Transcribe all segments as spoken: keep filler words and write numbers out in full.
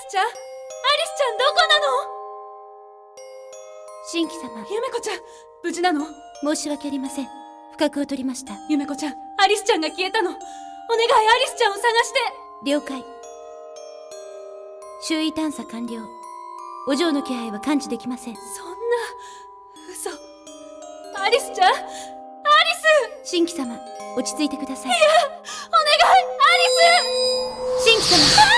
スちゃん、アリスちゃんどこなの？ 神妃様、 ゆめこちゃん、無事なの？ 申し訳ありません。不覚を取りました。 ゆめこちゃん、アリスちゃんが消えたの。お願い、アリスちゃんを探して。 了解。周囲探査完了。お嬢の気配は感知できません。 そんな嘘。アリスちゃん、アリス。 神妃様、落ち着いてください。 いや、お願い、アリス。 神妃様。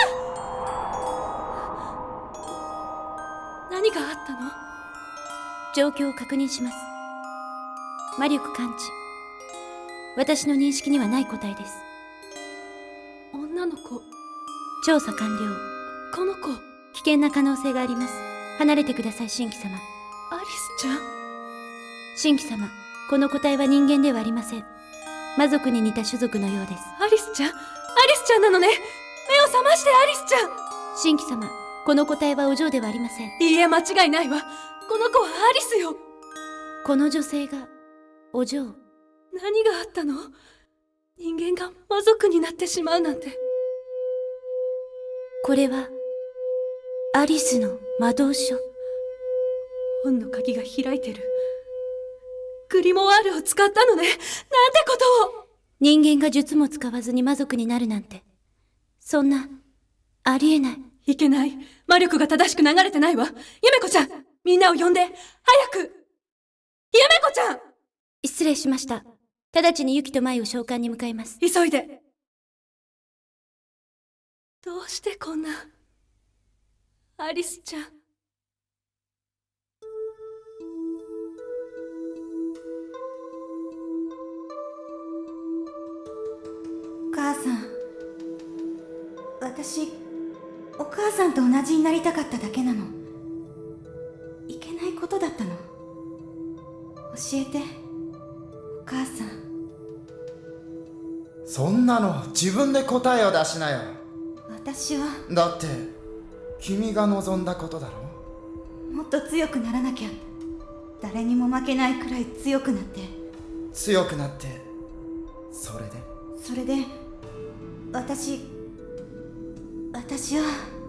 何があったの？ 状況を確認します。魔力感知。私の認識にはない個体です。 女の子。 調査完了。 この子。 危険な可能性があります。離れてください、神妃様。 アリスちゃん。 神妃様、この個体は人間ではありません。魔族に似た種族のようです。 アリスちゃん、アリスちゃんなのね。目を覚まして、アリスちゃん。 神妃様、この個体はお嬢ではありません。 いいえ、間違いないわ。この子はアリスよ。 この女性がお嬢。 何があったの？人間が魔族になってしまうなんて。 これはアリスの魔導書。 本の鍵が開いてる。グリモワールを使ったのね。なんてことを。 人間が術も使わずに魔族になるなんて、そんなありえない。 いけない。魔力が正しく流れてないわ。ゆめこちゃん、みんなを呼んで。早く。ゆめこちゃん。 失礼しました。直ちにユキとマイを召喚に向かいます。 急いで。どうしてこんな。アリスちゃん。 お母さん、私お母さんと同じになりたかっただけなの。いけないことだったの。教えて、お母さん。 そんなの自分で答えを出しなよ。 私はだって君が望んだことだろ。 もっと強くならなきゃ。誰にも負けないくらい強くなって。 強くなって、それでそれで私私は